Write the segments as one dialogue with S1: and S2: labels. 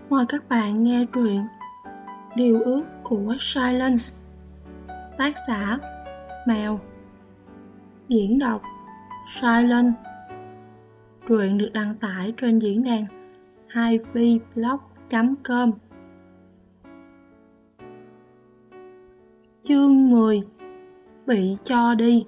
S1: Mời các bạn nghe truyện Điều ước của Silent. Tác giả Mèo. Diễn đọc Silent. Truyện được đăng tải trên diễn đàn haiviblog.com. Chương 10. Bị cho đi.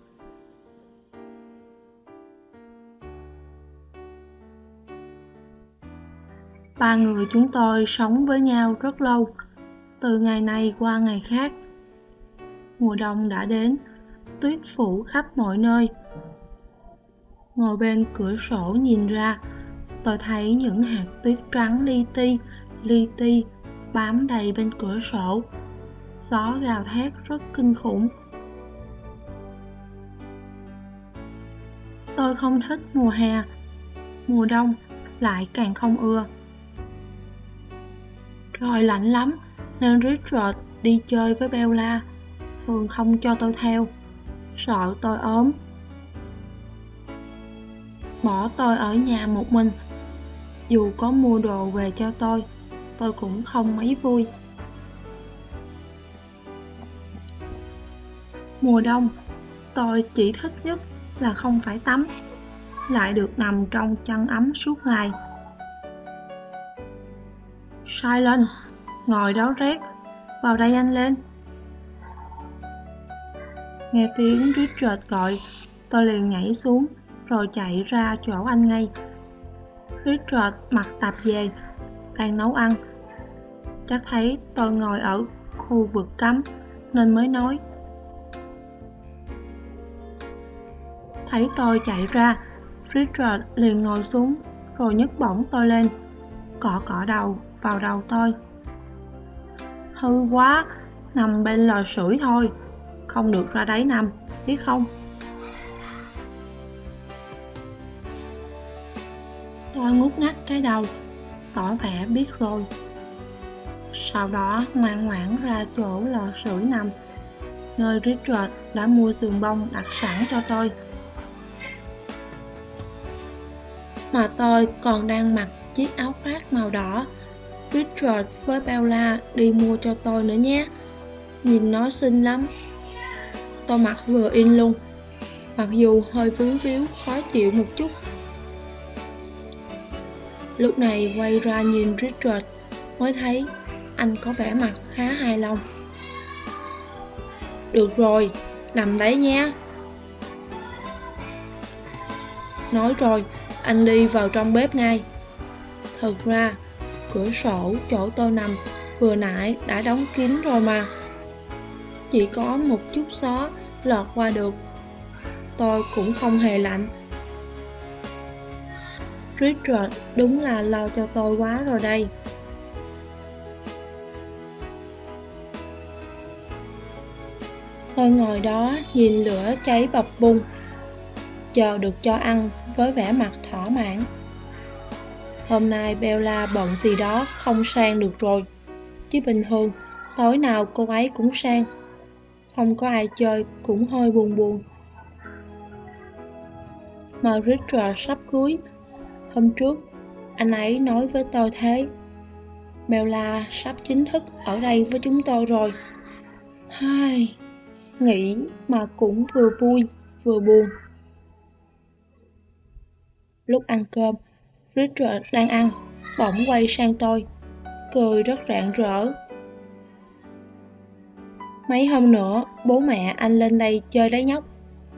S1: Ba người chúng tôi sống với nhau rất lâu, từ ngày này qua ngày khác. Mùa đông đã đến, tuyết phủ khắp mọi nơi. Ngồi bên cửa sổ nhìn ra, tôi thấy những hạt tuyết trắng li ti bám đầy bên cửa sổ. Gió gào thét rất kinh khủng. Tôi không thích mùa hè, mùa đông lại càng không ưa. Trời lạnh lắm nên Richard đi chơi với Bella thường không cho tôi theo, sợ tôi ốm. Bỏ tôi ở nhà một mình. Dù có mua đồ về cho tôi cũng không mấy vui. Mùa đông, tôi chỉ thích nhất là không phải tắm, lại được nằm trong chăn ấm suốt ngày. Silent, ngồi đó rét, vào đây anh lên. Nghe tiếng Richard gọi, tôi liền nhảy xuống rồi chạy ra chỗ anh ngay. Richard mặc tạp dề, đang nấu ăn. Chắc thấy tôi ngồi ở khu vực cấm nên mới nói. Thấy tôi chạy ra, Richard liền ngồi xuống rồi nhấc bổng tôi lên, cọ đầu vào đầu tôi. Hư quá, nằm bên lò sưởi thôi, không được ra đấy nằm, biết không? Tôi ngút ngắt cái đầu, tỏ vẻ biết rồi. Sau đó ngoan ngoãn ra chỗ lò sưởi nằm, nơi Richard đã mua giường bông đặt sẵn cho tôi. Mà tôi còn đang mặc chiếc áo khoác màu đỏ Richard với Bella đi mua cho tôi nữa nhé. Nhìn nó xinh lắm. Tôi mặc vừa in luôn, mặc dù hơi vướng víu khó chịu một chút. Lúc này quay ra nhìn Richard mới thấy anh có vẻ mặt khá hài lòng. Được rồi, nằm đấy nhé. Nói rồi, anh đi vào trong bếp ngay. Thật ra, cửa sổ chỗ tôi nằm vừa nãy đã đóng kín rồi mà. Chỉ có một chút gió lọt qua được. Tôi cũng không hề lạnh. Richard đúng là lo cho tôi quá rồi đây. Tôi ngồi đó nhìn lửa cháy bập bùng, chờ được cho ăn với vẻ mặt thỏa mãn. Hôm nay Bella bận gì đó không sang được rồi, chứ bình thường tối nào cô ấy cũng sang. Không có ai chơi cũng hơi buồn. Mà Richard sắp cưới. Hôm trước anh ấy nói với tôi thế. Bella sắp chính thức ở đây với chúng tôi rồi. Hai, nghĩ mà cũng vừa vui vừa buồn. Lúc ăn cơm, Richard đang ăn, bỗng quay sang tôi, cười rất rạng rỡ. Mấy hôm nữa, bố mẹ anh lên đây chơi đấy nhóc.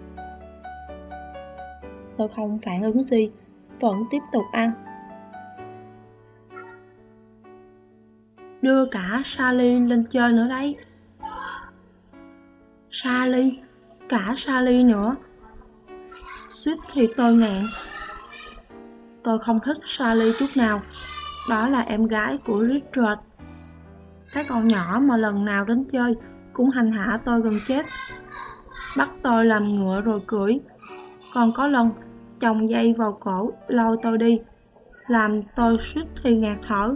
S1: Tôi không phản ứng gì, vẫn tiếp tục ăn. Đưa cả Sally lên chơi nữa đấy. Sally, cả Sally nữa. Suýt thì tôi nghẹn. Tôi không thích Sally chút nào. Đó là em gái của Richard. Cái con nhỏ mà lần nào đến chơi cũng hành hạ tôi gần chết. Bắt tôi làm ngựa rồi cưỡi. Còn có lần chồng dây vào cổ lôi tôi đi, làm tôi suýt thì ngạt thở.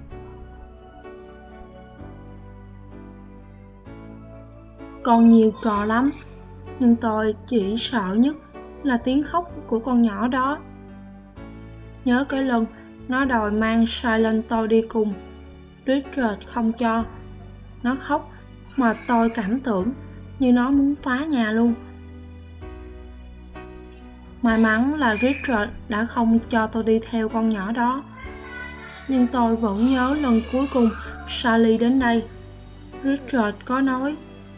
S1: Còn nhiều trò lắm, nhưng tôi chỉ sợ nhất là tiếng khóc của con nhỏ đó. Nhớ cái lần nó đòi mang Silent tôi đi cùng, Richard không cho. Nó khóc mà tôi cảm tưởng như nó muốn phá nhà luôn. May mắn là Richard đã không cho tôi đi theo con nhỏ đó. Nhưng tôi vẫn nhớ lần cuối cùng Sally đến đây, Richard có nói: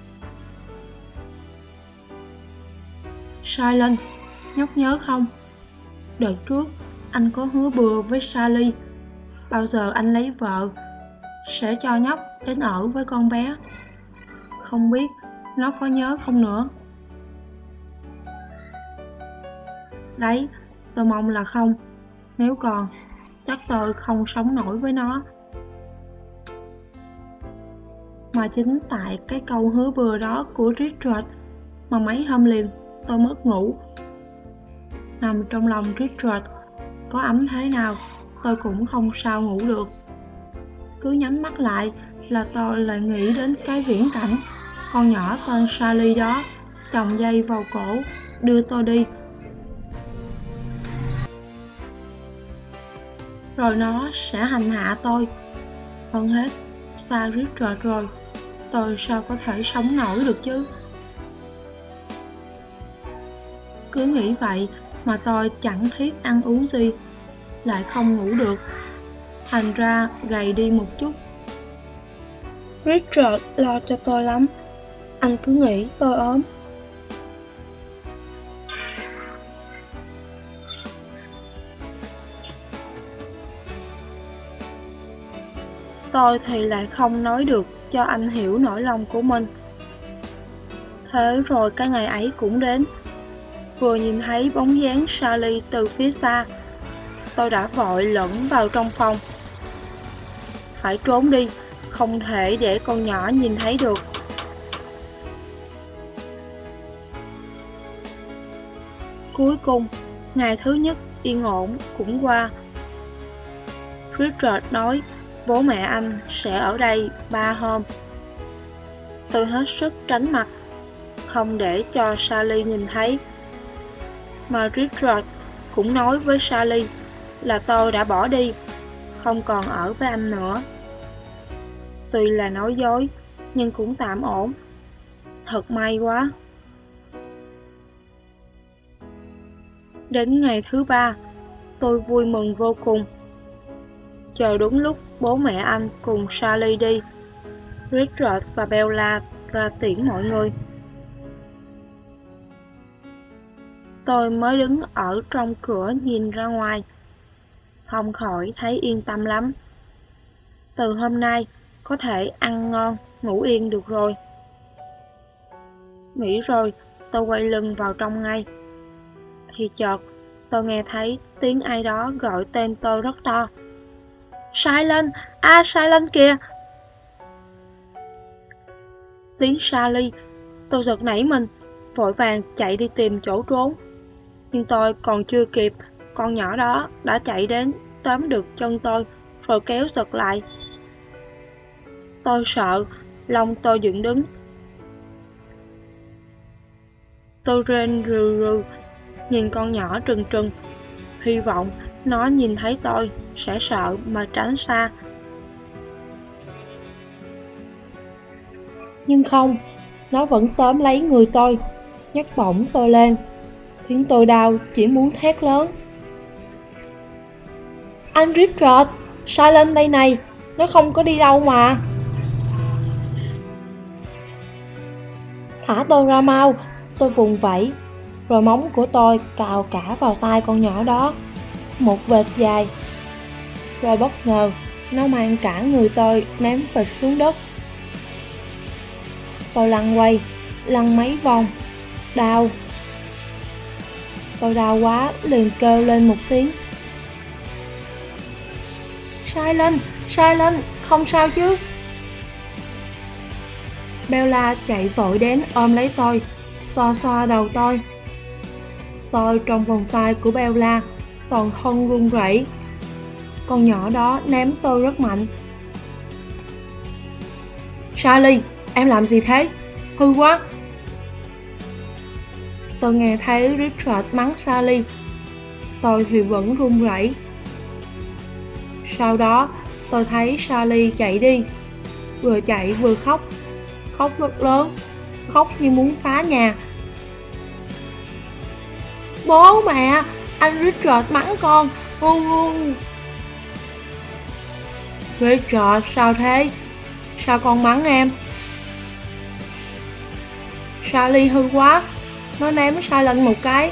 S1: Silent, nhóc nhớ không? Đợt trước anh có hứa bừa với Sally, bao giờ anh lấy vợ sẽ cho nhóc đến ở với con bé. Không biết nó có nhớ không nữa. Đấy, tôi mong là không. Nếu còn, chắc tôi không sống nổi với nó. Mà chính tại cái câu hứa bừa đó của Richard mà mấy hôm liền tôi mất ngủ. Nằm trong lòng Richard, có ấm thế nào tôi cũng không sao ngủ được. Cứ nhắm mắt lại là tôi lại nghĩ đến cái viễn cảnh con nhỏ tên Sally đó chồng dây vào cổ đưa tôi đi. Rồi nó sẽ hành hạ tôi. Hơn hết, xa Richard rồi, tôi sao có thể sống nổi được chứ? Cứ nghĩ vậy mà tôi chẳng thiết ăn uống gì, lại không ngủ được, thành ra gầy đi một chút. Richard lo cho tôi lắm, anh cứ nghĩ tôi ốm. Tôi thì lại không nói được cho anh hiểu nỗi lòng của mình. Thế rồi cái ngày ấy cũng đến. Vừa nhìn thấy bóng dáng Sally từ phía xa, tôi đã vội lẫn vào trong phòng. Phải trốn đi, không thể để con nhỏ nhìn thấy được. Cuối cùng, ngày thứ nhất yên ổn cũng qua. Richard nói bố mẹ anh sẽ ở đây 3 hôm. Tôi hết sức tránh mặt, không để cho Sally nhìn thấy. Mà Richard cũng nói với Sally là tôi đã bỏ đi, không còn ở với anh nữa. Tuy là nói dối, nhưng cũng tạm ổn. Thật may quá. Đến ngày thứ 3, tôi vui mừng vô cùng. Chờ đúng lúc bố mẹ anh cùng Sally đi, Richard và Bella ra tiễn mọi người. Tôi mới đứng ở trong cửa nhìn ra ngoài, không khỏi thấy yên tâm lắm. Từ hôm nay có thể ăn ngon, ngủ yên được rồi. Nghĩ rồi, tôi quay lưng vào trong ngay. Thì chợt, tôi nghe thấy tiếng ai đó gọi tên tôi rất to. Silent! Silent kìa! Tiếng Sally, tôi giật nảy mình, vội vàng chạy đi tìm chỗ trốn. Nhưng tôi còn chưa kịp, con nhỏ đó đã chạy đến, tóm được chân tôi, rồi kéo giật lại. Tôi sợ, lòng tôi dựng đứng. Tôi rên rừ rừ, nhìn con nhỏ trừng trừng, hy vọng nó nhìn thấy tôi sẽ sợ mà tránh xa. Nhưng không, nó vẫn tóm lấy người tôi, nhấc bổng tôi lên, khiến tôi đau chỉ muốn thét lớn. Anh Richard, Silent đây này, nó không có đi đâu mà. Thả tôi ra mau, tôi vùng vẫy, rồi móng của tôi cào cả vào tai con nhỏ đó, một vệt dài. Rồi bất ngờ, nó mang cả người tôi ném phịch xuống đất. Tôi lăn quay, lăn mấy vòng, đau. Tôi đau quá, liền kêu lên một tiếng. Silent, Silent, không sao chứ? Bella chạy vội đến ôm lấy tôi, xoa xoa đầu tôi. Tôi trong vòng tay của Bella, toàn thân run rẩy. Con nhỏ đó ném tôi rất mạnh. Sally, em làm gì thế? Hư quá! Tôi nghe thấy Richard mắng Sally. Tôi thì vẫn run rẩy. Sau đó, Tôi thấy Charlie chạy đi, vừa chạy vừa khóc, khóc rất lớn, khóc như muốn phá nhà. Bố mẹ, anh Richard mắng con. Richard, sao thế? Sao con mắng em? Charlie hư quá, nó ném Silent một cái.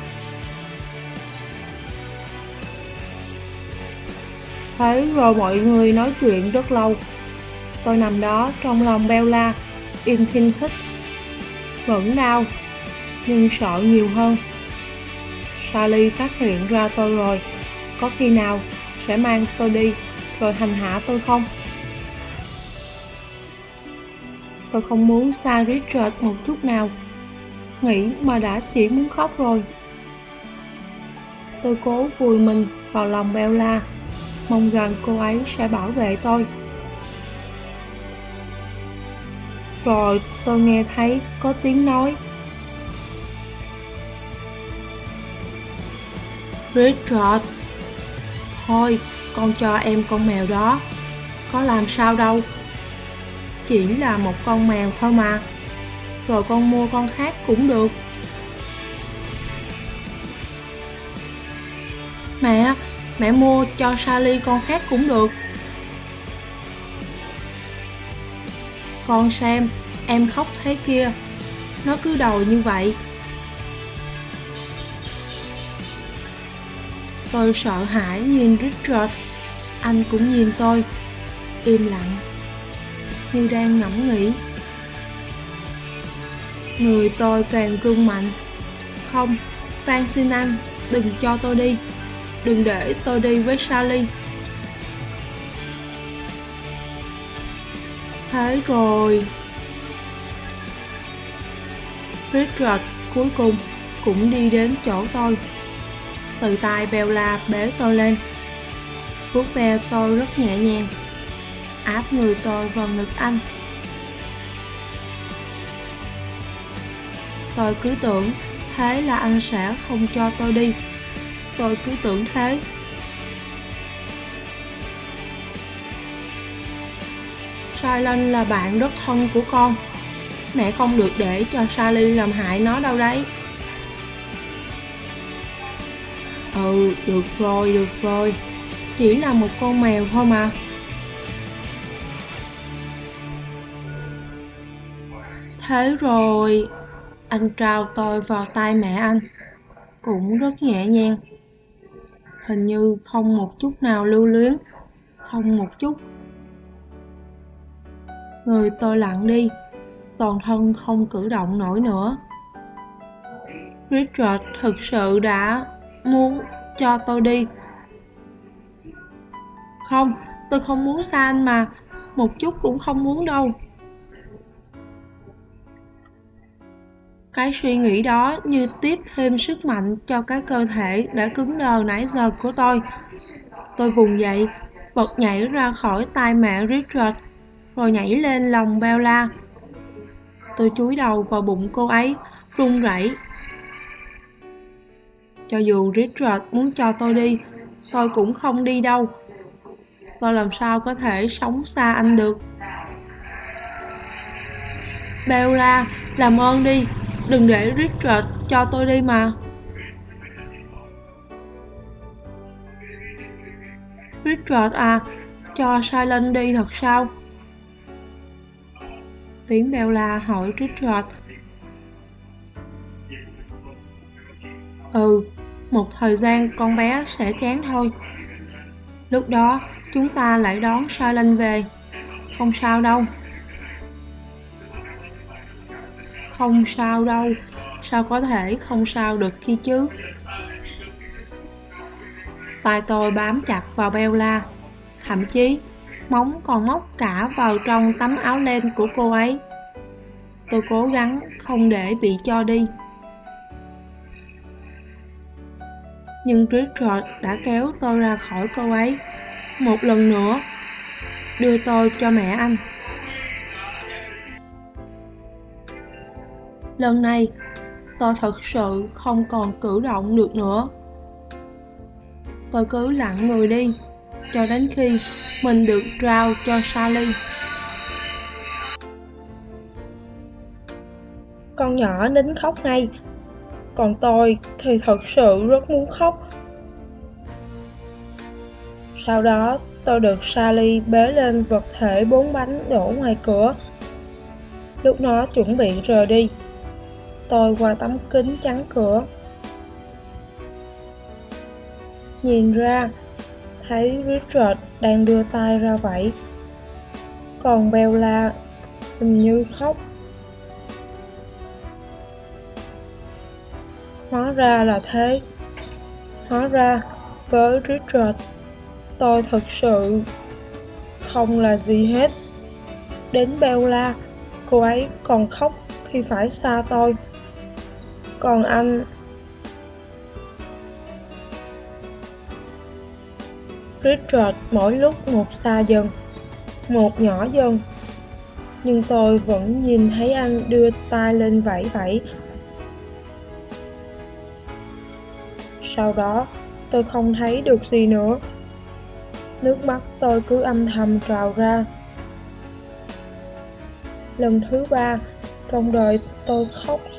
S1: Thế rồi mọi người nói chuyện rất lâu. Tôi nằm đó trong lòng Bella, im thinh thích, vẫn đau, nhưng sợ nhiều hơn. Charlie phát hiện ra tôi rồi, có khi nào sẽ mang tôi đi rồi hành hạ tôi không? Tôi không muốn xa Richard một chút nào, nghĩ mà đã chỉ muốn khóc rồi. Tôi cố vùi mình vào lòng Bella, mong rằng cô ấy sẽ bảo vệ tôi. Rồi tôi nghe thấy có tiếng nói. Richard, thôi con cho em con mèo đó, có làm sao đâu. Chỉ là một con mèo thôi mà, rồi con mua con khác cũng được. Mẹ mua cho Sally con khác cũng được. Con xem, em khóc thế kia, nó cứ đòi như vậy. Tôi sợ hãi nhìn Richard, anh cũng nhìn tôi, im lặng, như đang ngẫm nghĩ. Người tôi càng run mạnh. Không, van xin anh, đừng cho tôi đi, đừng để tôi đi với Sally. Thế rồi Richard cuối cùng cũng đi đến chỗ tôi. Từ tay Bella bế tôi lên, vuốt ve tôi rất nhẹ nhàng, áp người tôi vào ngực anh. Tôi cứ tưởng thế là anh sẽ không cho tôi đi. Tôi cứ tưởng thế. Silent là bạn rất thân của con. Mẹ không được để cho Sally làm hại nó đâu đấy. Được rồi. Chỉ là một con mèo thôi mà. Thế rồi, anh trao tôi vào tay mẹ anh, cũng rất nhẹ nhàng. Hình như không một chút nào lưu luyến, không một chút. Người tôi lặng đi, toàn thân không cử động nổi nữa. Richard thực sự đã muốn cho tôi đi. Không, tôi không muốn xa anh mà, một chút cũng không muốn đâu. Cái suy nghĩ đó như tiếp thêm sức mạnh cho cái cơ thể đã cứng đờ nãy giờ của tôi. Tôi vùng dậy, bật nhảy ra khỏi tay mẹ Richard, rồi nhảy lên lòng Bella. Tôi chúi đầu vào bụng cô ấy, run rẩy. Cho dù Richard muốn cho tôi đi, tôi cũng không đi đâu. Tôi làm sao có thể sống xa anh được. Bella, làm ơn đi, đừng để Richard cho tôi đi mà. Richard à, cho Silent đi thật sao? Tiếng Bella hỏi Richard. Một thời gian con bé sẽ chán thôi. Lúc đó chúng ta lại đón Silent về. Không sao đâu. Không sao đâu. Sao có thể không sao được khi chứ? Tay tôi bám chặt vào Bella, thậm chí móng còn móc cả vào trong tấm áo len của cô ấy. Tôi cố gắng không để bị cho đi. Nhưng Richard đã kéo tôi ra khỏi cô ấy một lần nữa, đưa tôi cho mẹ anh. Lần này tôi thật sự không còn cử động được nữa. Tôi cứ lặng người đi, cho đến khi mình được trao cho Sally.
S2: Con nhỏ nín khóc ngay, còn tôi thì thật sự rất muốn khóc. Sau đó tôi được Sally bế lên vật thể 4 bánh đổ ngoài cửa. Lúc nó chuẩn bị rời đi, tôi qua tấm kính chắn cửa, nhìn ra thấy Richard đang đưa tay ra vẫy, còn Bella hình như khóc. Hóa ra là thế. Hóa ra với Richard, tôi thật sự không là gì hết. Đến Bella, cô ấy còn khóc khi phải xa tôi. Còn anh... Richard mỗi lúc một xa dần, một nhỏ dần, nhưng tôi vẫn nhìn thấy anh đưa tay lên vẫy vẫy. Sau đó, tôi không thấy được gì nữa. Nước mắt tôi cứ âm thầm trào ra. Lần thứ 3 trong đời tôi khóc.